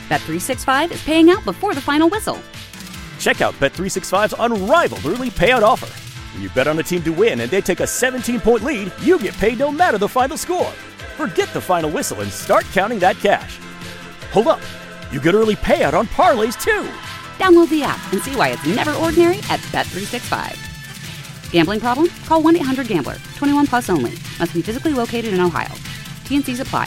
Bet365 is paying out before the final whistle. Check out Bet365's unrivaled early payout offer. When you bet on a team to win and they take a 17-point lead, you get paid no matter the final score. Forget the final whistle and start counting that cash. Hold up. You get early payout on parlays, too. Download the app and see why it's never ordinary at Bet365. Gambling problem? Call 1-800-GAMBLER. 21 plus only. Must be physically located in Ohio. T&Cs apply.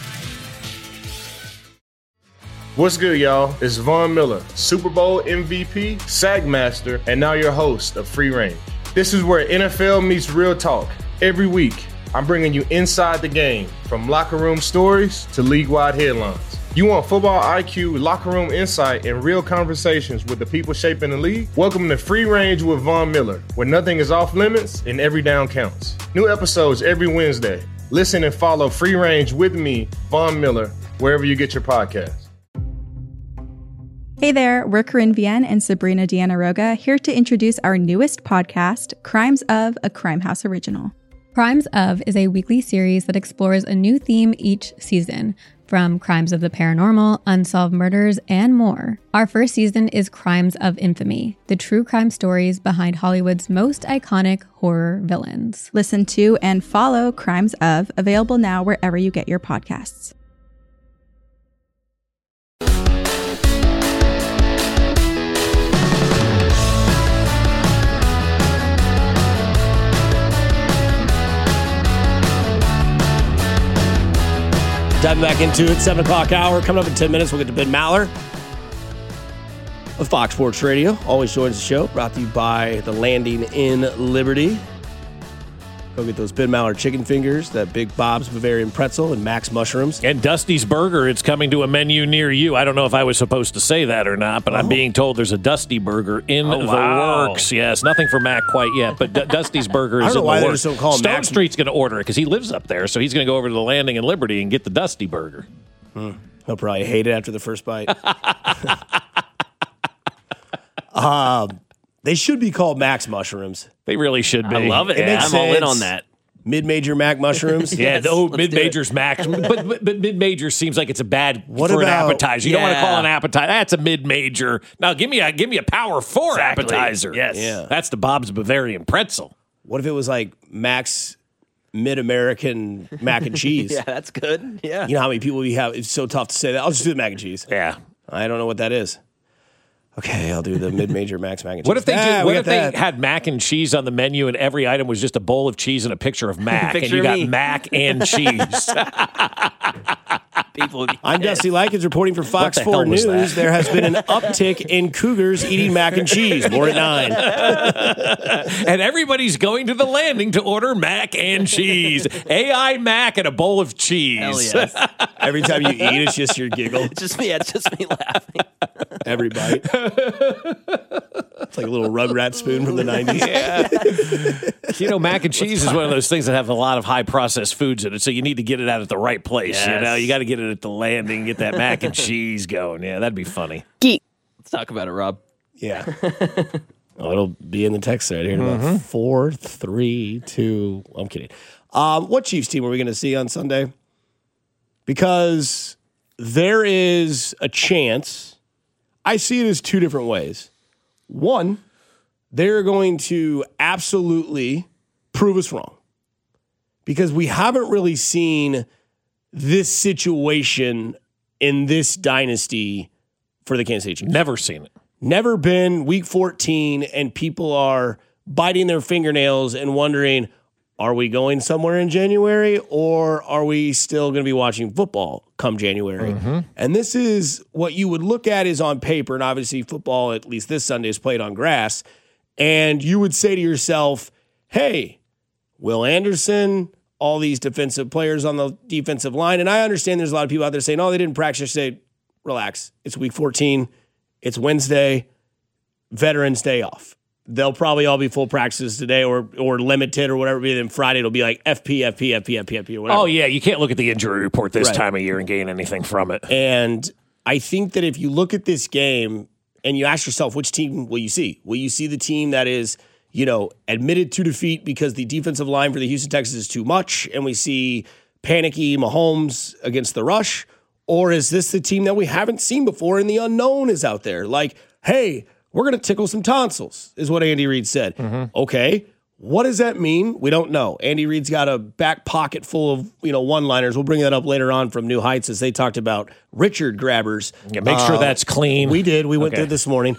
What's good, y'all? It's Von Miller, Super Bowl MVP, Sack Master, and now your host of Free Range. This is where NFL meets real talk. Every week, I'm bringing you inside the game, from locker room stories to league-wide headlines. You want football IQ, locker room insight, and real conversations with the people shaping the league? Welcome to Free Range with Von Miller, where nothing is off limits and every down counts. New episodes every Wednesday. Listen and follow Free Range with me, Von Miller, wherever you get your podcasts. Hey there, we're Corinne Vienne and Sabrina Deanna Roga, here to introduce our newest podcast, Crimes of, a Crime House original. Crimes of is a weekly series that explores a new theme each season, from crimes of the paranormal, unsolved murders, and more. Our first season is Crimes of Infamy, the true crime stories behind Hollywood's most iconic horror villains. Listen to and follow Crimes of, available now wherever you get your podcasts. Diving back into it, 7 o'clock hour. Coming up in 10 minutes, we'll get to Ben Maller of Fox Sports Radio. Always joins the show. Brought to you by The Landing in Liberty. Go get those Ben Maller chicken fingers, that Big Bob's Bavarian pretzel, and Max mushrooms. And Dusty's Burger, it's coming to a menu near you. I don't know if I was supposed to say that or not, but I'm being told there's a Dusty Burger in the works. Yes, nothing for Mac quite yet, but Dusty's Burger is in the works. I don't know why they just don't call him Stone Mac. Street's going to order it because he lives up there, so he's going to go over to the Landing in Liberty and get the Dusty Burger. He'll probably hate it after the first bite. They should be called Max mushrooms. They really should be. I love it. I'm all in on that. Mid-major Mac mushrooms. Yeah, mid-major's Mac. But mid-major seems like it's a bad for an appetizer. You don't want to call it an appetizer. That's a mid-major. Now give me a power 4 appetizer. Yes. Yeah. That's the Bob's Bavarian pretzel. What if it was like Max Mid-American mac and cheese? Yeah, that's good. Yeah. You know how many people we have? It's so tough to say that. I'll just do the mac and cheese. Yeah. I don't know what that is. Okay, I'll do the mid-major Max mac and cheese. What if they had mac and cheese on the menu and every item was just a bowl of cheese and a picture of Mac, and you got Mac and cheese? I'm Dusty Likens reporting for Fox 4 News. There has been an uptick in cougars eating mac and cheese. More at 9. And everybody's going to the Landing to order mac and cheese. AI Mac and a bowl of cheese. Hell yes. Every time you eat, it's just your giggle. It's just me laughing. Every bite. It's like a little Rugrat spoon from the 90s. Yeah. You know, mac and cheese is one of those things that have a lot of high processed foods in it, so you need to get it out at the right place. Yes. You know, you got to get it at the Landing, get that mac and cheese going. Yeah, that'd be funny. Let's talk about it, Rob. Yeah. It'll be in the text thread here in about 4, 3, 2. I'm kidding. What Chiefs team are we going to see on Sunday? Because there is a chance. I see it as 2 different ways. One, they're going to absolutely prove us wrong because we haven't really seen this situation in this dynasty for the Kansas City Chiefs. Never seen it. Never been week 14 and people are biting their fingernails and wondering, are we going somewhere in January or are we still going to be watching football come January? And this is what you would look at is on paper, and obviously football, at least this Sunday, is played on grass. And you would say to yourself, hey, Will Anderson, all these defensive players on the defensive line. And I understand there's a lot of people out there saying, oh, they didn't practice. Say, relax. It's week 14. It's Wednesday. Veterans Day off. They'll probably all be full practices today or limited or whatever. Then Friday it'll be like FP or whatever. Oh, yeah. You can't look at the injury report this time of year and gain anything from it. And I think that if you look at this game and you ask yourself, which team will you see? Will you see the team that is, admitted to defeat because the defensive line for the Houston Texans is too much and we see panicky Mahomes against the rush? Or is this the team that we haven't seen before and the unknown is out there? Like, hey, we're going to tickle some tonsils, is what Andy Reid said. Okay, what does that mean? We don't know. Andy Reid's got a back pocket full of one-liners. We'll bring that up later on from New Heights as they talked about Richard grabbers. Yeah, make sure that's clean. We did. We went there this morning.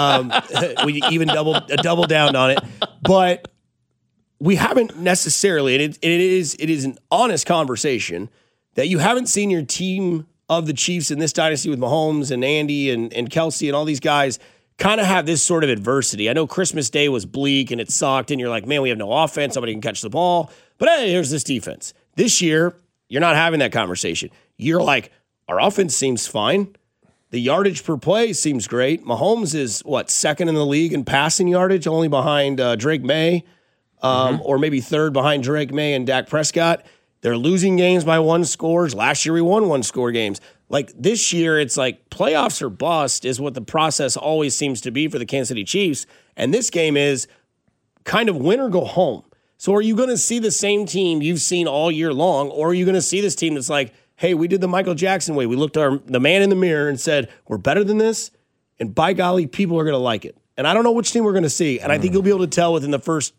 We even double down on it. But we haven't necessarily, and it is an honest conversation, that you haven't seen your team of the Chiefs in this dynasty with Mahomes and Andy and Kelsey and all these guys kind of have this sort of adversity. I know Christmas Day was bleak and it sucked, and you're like, man, we have no offense. Somebody can catch the ball. But hey, here's this defense. This year, you're not having that conversation. You're like, our offense seems fine. The yardage per play seems great. Mahomes is, second in the league in passing yardage, only behind Drake May, or maybe third behind Drake May and Dak Prescott. They're losing games by 1 scores. Last year, we won 1-score games. Like this year, it's like playoffs or bust is what the process always seems to be for the Kansas City Chiefs. And this game is kind of win or go home. So are you going to see the same team you've seen all year long, or are you going to see this team that's like, hey, we did the Michael Jackson way. We looked the man in the mirror and said, we're better than this, and by golly, people are going to like it. And I don't know which team we're going to see. And I think you'll be able to tell within the first,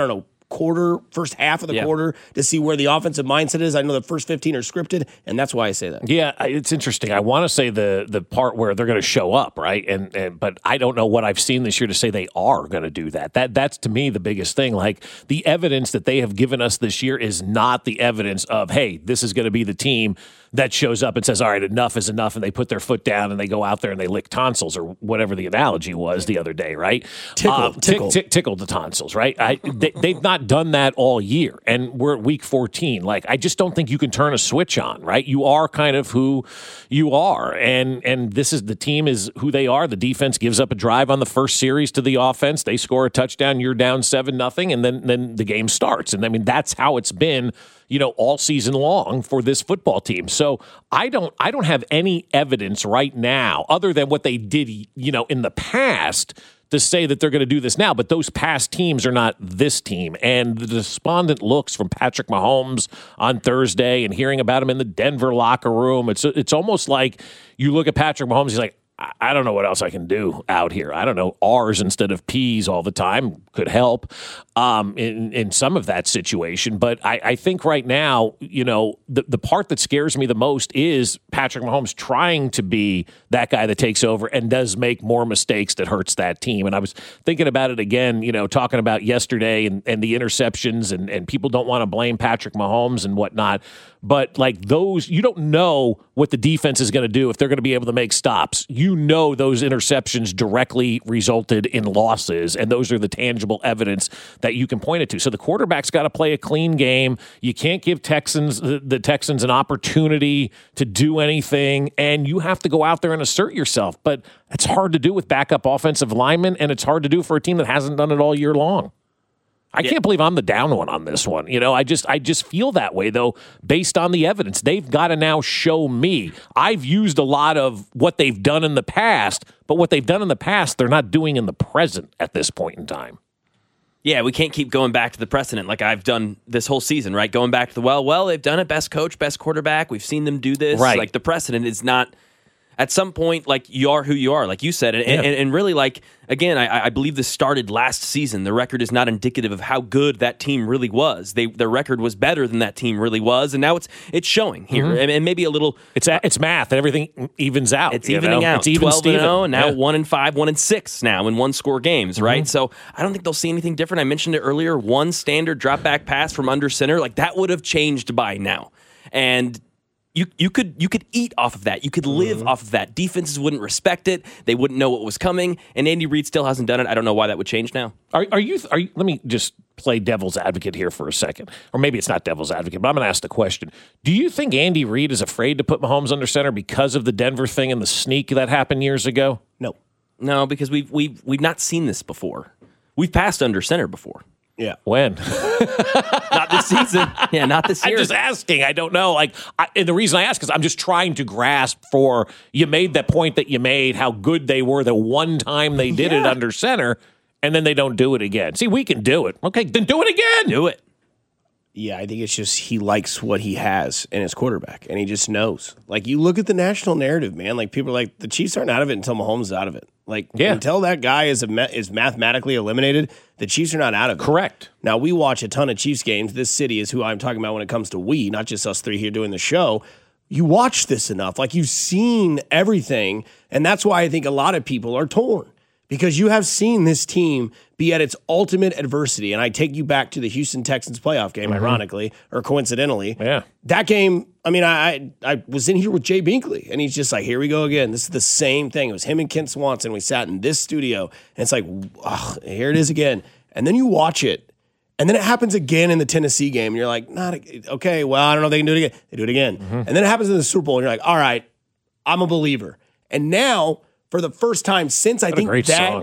first half of the quarter to see where the offensive mindset is. I know the first 15 are scripted, and that's why I say that. Yeah, it's interesting. I want to say the part where they're going to show up, right? And but I don't know what I've seen this year to say they are going to do that. That's to me the biggest thing. Like the evidence that they have given us this year is not the evidence of, hey, this is going to be the team that shows up and says, all right, enough is enough, and they put their foot down and they go out there and they lick tonsils or whatever the analogy was the other day, right? Tickle the tonsils, right? They've not done that all year, and we're at week 14. Like, I just don't think you can turn a switch on, right? You are kind of who you are, and this is the team is who they are. The defense gives up a drive on the first series to the offense. They score a touchdown. You're down 7-0, and then the game starts. And I mean, that's how it's been, all season long for this football team. So I don't have any evidence right now other than what they did, in the past to say that they're going to do this now. But those past teams are not this team. And the despondent looks from Patrick Mahomes on Thursday and hearing about him in the Denver locker room, it's almost like you look at Patrick Mahomes, he's like, I don't know what else I can do out here. I don't know, R's instead of P's all the time could help in some of that situation. But I think right now, the part that scares me the most is Patrick Mahomes trying to be that guy that takes over and does make more mistakes that hurts that team. And I was thinking about it again, talking about yesterday and the interceptions and people don't want to blame Patrick Mahomes and whatnot. But like those, you don't know what the defense is going to do if they're going to be able to make stops. Those interceptions directly resulted in losses, and those are the tangible evidence that you can point it to. So the quarterback's got to play a clean game. You can't give the Texans an opportunity to do anything, and you have to go out there and assert yourself. But it's hard to do with backup offensive linemen, and it's hard to do for a team that hasn't done it all year long. I can't believe I'm the down one on this one. I just feel that way, though, based on the evidence. They've got to now show me. I've used a lot of what they've done in the past, but what they've done in the past, they're not doing in the present at this point in time. Yeah, we can't keep going back to the precedent like I've done this whole season, right? Going back to the, they've done it, best coach, best quarterback. We've seen them do this. Right. Like the precedent is not... At some point, like, you are who you are, like you said. And really, like, again, I believe this started last season. The record is not indicative of how good that team really was. Their record was better than that team really was, and now it's showing here. And maybe a little... It's math. Everything evens out. It's evening out. It's even 12-0, and now 1-5, 1-6 now in one-score games, right? So I don't think they'll see anything different. I mentioned it earlier, one standard drop-back pass from under center. Like, that would have changed by now. And... You could eat off of that. You could live off of that. Defenses wouldn't respect it. They wouldn't know what was coming. And Andy Reid still hasn't done it. I don't know why that would change now. Are you? Let me just play devil's advocate here for a second, or maybe it's not devil's advocate, but I'm going to ask the question: do you think Andy Reid is afraid to put Mahomes under center because of the Denver thing and the sneak that happened years ago? No, because we've not seen this before. We've passed under center before. Yeah. When? Not this season. Yeah, not this year. I'm just asking. I don't know. And the reason I ask is I'm just trying to grasp for, you made that point that you made, how good they were the one time they did it under center, and then they don't do it again. See, we can do it. Okay, then do it again. Do it. Yeah, I think it's just he likes what he has in his quarterback, and he just knows. Like, you look at the national narrative, man. Like, people are like, the Chiefs aren't out of it until Mahomes is out of it. Like, until that guy is mathematically eliminated, the Chiefs are not out of it. Correct. Now, we watch a ton of Chiefs games. This city is who I'm talking about when it comes to we, not just us three here doing the show. You watch this enough. Like, you've seen everything, and that's why I think a lot of people are torn. Because you have seen this team be at its ultimate adversity. And I take you back to the Houston Texans playoff game, ironically, or coincidentally. Yeah. That game, I mean, I was in here with Jay Binkley, and he's just like, here we go again. This is the same thing. It was him and Kent Swanson. We sat in this studio, and it's like, here it is again. And then you watch it, and then it happens again in the Tennessee game, and you're like, okay, well, I don't know if they can do it again. They do it again. And then it happens in the Super Bowl, and you're like, all right, I'm a believer. And now, for the first time since I think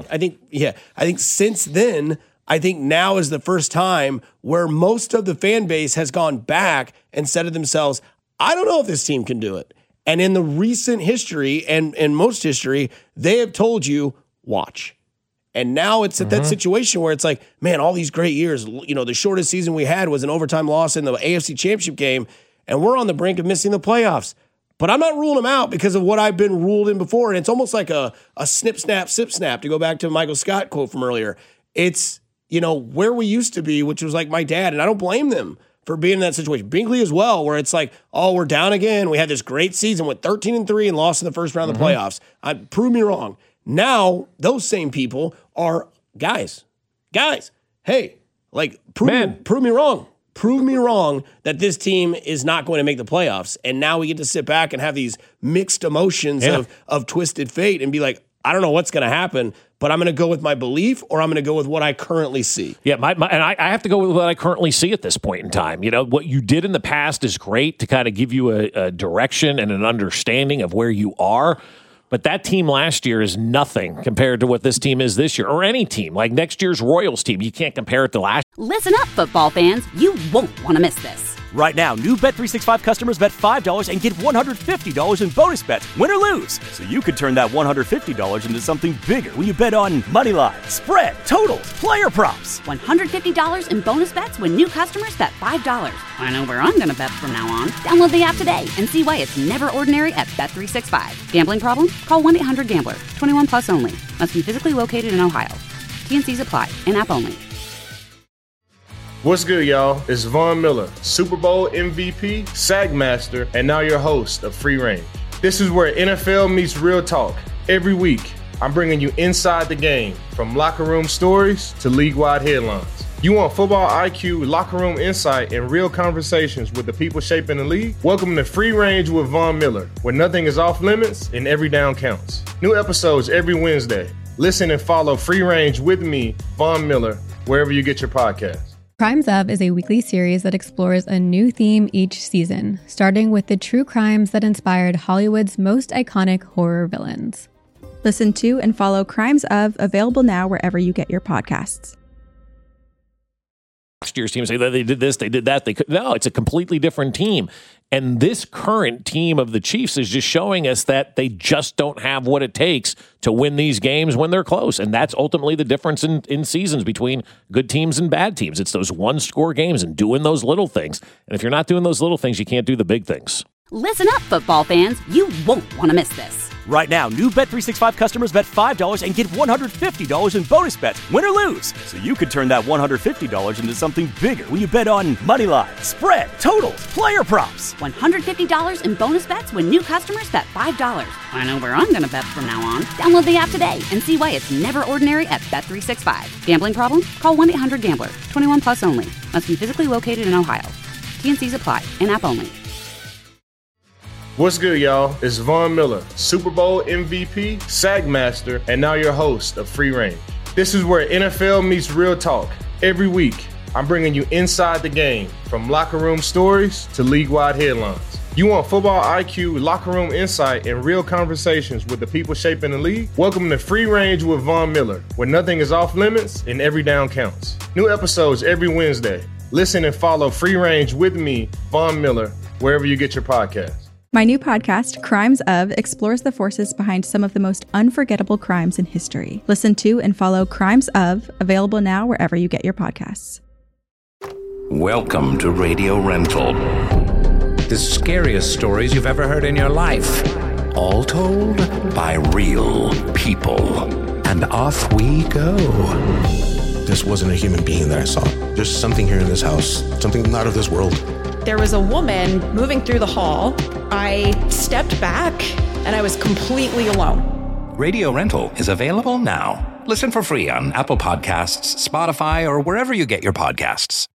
since then, I think now is the first time where most of the fan base has gone back and said to themselves, I don't know if this team can do it. And in the recent history and most history, they have told you, watch. And now it's at that situation where it's like, man, all these great years, you know, the shortest season we had was an overtime loss in the AFC Championship game, and we're on the brink of missing the playoffs. But I'm not ruling them out because of what I've been ruled in before. And it's almost like a snip, snap, sip, snap, to go back to Michael Scott quote from earlier. It's, you know, where we used to be, which was like my dad. And I don't blame them for being in that situation. Binkley as well, where it's like, oh, we're down again. We had this great season, went 13-3 and lost in the first round of the playoffs. Prove me wrong. Now, those same people are guys, hey, like, prove me wrong. Prove me wrong that this team is not going to make the playoffs. And now we get to sit back and have these mixed emotions of twisted fate and be like, I don't know what's going to happen, but I'm going to go with my belief, or I'm going to go with what I currently see. Yeah, and I have to go with what I currently see at this point in time. You know, what you did in the past is great to kind of give you a direction and an understanding of where you are. But that team last year is nothing compared to what this team is this year, or any team. Like next year's Royals team, you can't compare it to last. Listen up, football fans. You won't want to miss this. Right now, new Bet365 customers bet $5 and get $150 in bonus bets, win or lose. So you could turn that $150 into something bigger when you bet on money line, spread, totals, player props. $150 in bonus bets when new customers bet $5. I know where I'm going to bet from now on. Download the app today and see why it's never ordinary at Bet365. Gambling problem? Call 1-800-GAMBLER. 21 plus only. Must be physically located in Ohio. T&Cs apply. In-app only. What's good, y'all? It's Von Miller, Super Bowl MVP, SAG Master, and now your host of Free Range. This is where NFL meets real talk. Every week, I'm bringing you inside the game, from locker room stories to league-wide headlines. You want football IQ, locker room insight, and real conversations with the people shaping the league? Welcome to Free Range with Von Miller, where nothing is off limits and every down counts. New episodes every Wednesday. Listen and follow Free Range with me, Von Miller, wherever you get your podcasts. Crimes Of is a weekly series that explores a new theme each season, starting with the true crimes that inspired Hollywood's most iconic horror villains. Listen to and follow Crimes Of, available now wherever you get your podcasts. Last year's team say that they did this, they did that. No, it's a completely different team. And this current team of the Chiefs is just showing us that they just don't have what it takes to win these games when they're close. And that's ultimately the difference in seasons between good teams and bad teams. It's those one-score games and doing those little things. And if you're not doing those little things, you can't do the big things. Listen up, football fans. You won't want to miss this. Right now, new Bet365 customers bet $5 and get $150 in bonus bets, win or lose. So you could turn that $150 into something bigger when you bet on money line, spread, totals, player props. $150 in bonus bets when new customers bet $5. I know where I'm going to bet from now on. Download the app today and see why it's never ordinary at Bet365. Gambling problem? Call 1-800-GAMBLER. 21 plus only. Must be physically located in Ohio. T&Cs apply. In-app only. What's good, y'all? It's Von Miller, Super Bowl MVP, SAG Master, and now your host of Free Range. This is where NFL meets real talk. Every week, I'm bringing you inside the game, from locker room stories to league-wide headlines. You want football IQ, locker room insight, and real conversations with the people shaping the league? Welcome to Free Range with Von Miller, where nothing is off limits and every down counts. New episodes every Wednesday. Listen and follow Free Range with me, Von Miller, wherever you get your podcasts. My new podcast, Crimes Of, explores the forces behind some of the most unforgettable crimes in history. Listen to and follow Crimes Of, available now wherever you get your podcasts. Welcome to Radio Rental. The scariest stories you've ever heard in your life. All told by real people. And off we go. This wasn't a human being that I saw. There's something here in this house. Something not of this world. There was a woman moving through the hall. I stepped back and I was completely alone. Radio Rental is available now. Listen for free on Apple Podcasts, Spotify, or wherever you get your podcasts.